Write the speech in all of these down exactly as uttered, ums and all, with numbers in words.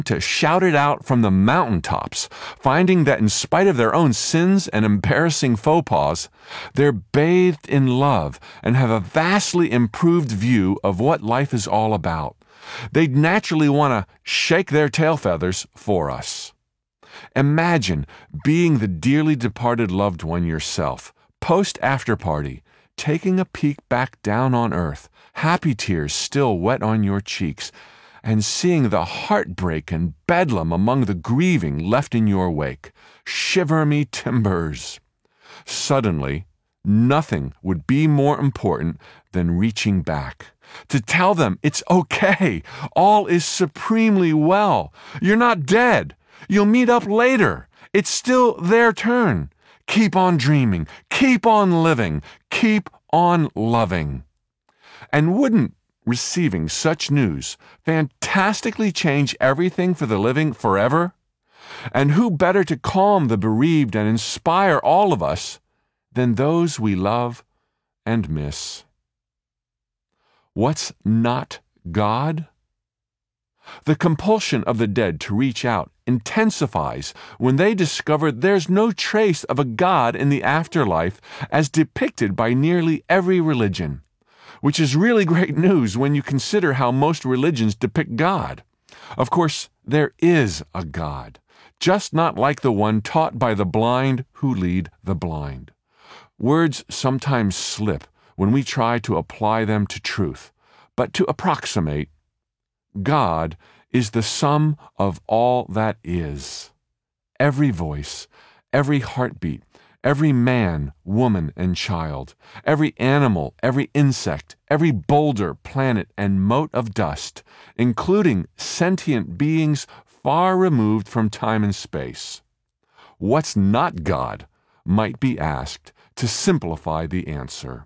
to shout it out from the mountaintops, finding that in spite of their own sins and embarrassing faux pas, they're bathed in love and have a vastly improved view of what life is all about. They'd naturally want to shake their tail feathers for us. Imagine being the dearly departed loved one yourself, post-after party, taking a peek back down on earth, happy tears still wet on your cheeks, and seeing the heartbreak and bedlam among the grieving left in your wake. Shiver me timbers! Suddenly, nothing would be more important than reaching back, to tell them it's okay, all is supremely well, you're not dead, you'll meet up later, it's still their turn. Keep on dreaming, keep on living, keep on loving. And wouldn't receiving such news fantastically change everything for the living forever? And who better to calm the bereaved and inspire all of us than those we love and miss? What's not God? The compulsion of the dead to reach out intensifies when they discover there's no trace of a God in the afterlife as depicted by nearly every religion, which is really great news when you consider how most religions depict God. Of course, there is a God, just not like the one taught by the blind who lead the blind. Words sometimes slip when we try to apply them to truth, but to approximate, God is the sum of all that is. Every voice, every heartbeat, every man, woman, and child, every animal, every insect, every boulder, planet, and mote of dust, including sentient beings far removed from time and space. What's not God might be asked to simplify the answer.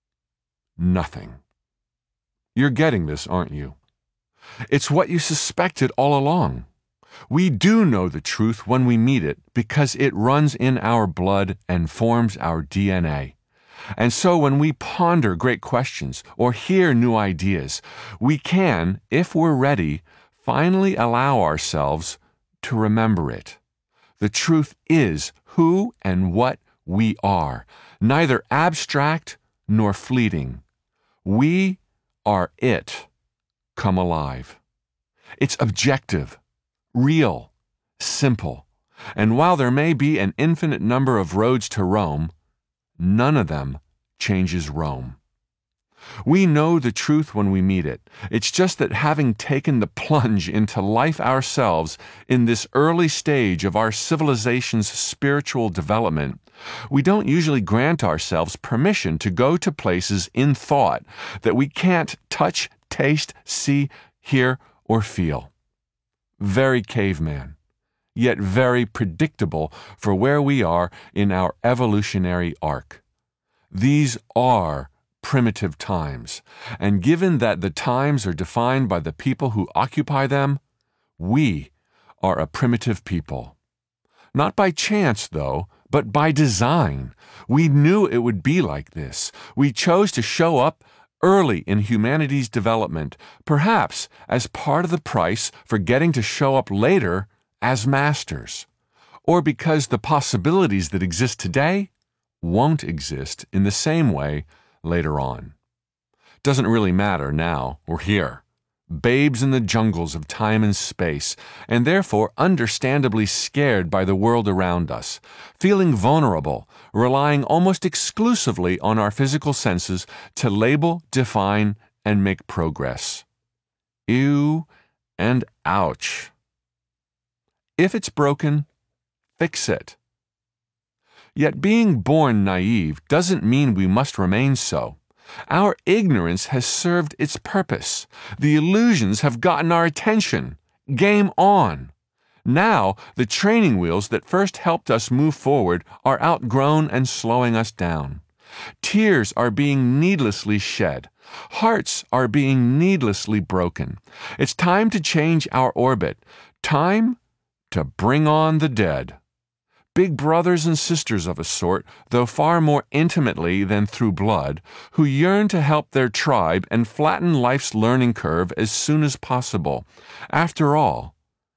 Nothing. You're getting this, aren't you? It's what you suspected all along. We do know the truth when we meet it because it runs in our blood and forms our D N A. And so when we ponder great questions or hear new ideas, we can, if we're ready, finally allow ourselves to remember it. The truth is who and what we are, neither abstract nor fleeting. We are it, come alive. It's objective, real, simple, and while there may be an infinite number of roads to Rome, none of them changes Rome. We know the truth when we meet it. It's just that having taken the plunge into life ourselves in this early stage of our civilization's spiritual development, we don't usually grant ourselves permission to go to places in thought that we can't touch, taste, see, hear, or feel. Very caveman, yet very predictable for where we are in our evolutionary arc. These are primitive times, and given that the times are defined by the people who occupy them, we are a primitive people. Not by chance, though, but by design. We knew it would be like this. We chose to show up early in humanity's development, perhaps as part of the price for getting to show up later as masters, or because the possibilities that exist today won't exist in the same way later on. Doesn't really matter now, we're here, babes in the jungles of time and space, and therefore understandably scared by the world around us, feeling vulnerable, relying almost exclusively on our physical senses to label, define, and make progress. Ew and ouch. If it's broken, fix it. Yet being born naive doesn't mean we must remain so. Our ignorance has served its purpose. The illusions have gotten our attention. Game on. Now, the training wheels that first helped us move forward are outgrown and slowing us down. Tears are being needlessly shed. Hearts are being needlessly broken. It's time to change our orbit. Time to bring on the dead. Big brothers and sisters of a sort, though far more intimately than through blood, who yearn to help their tribe and flatten life's learning curve as soon as possible. After all,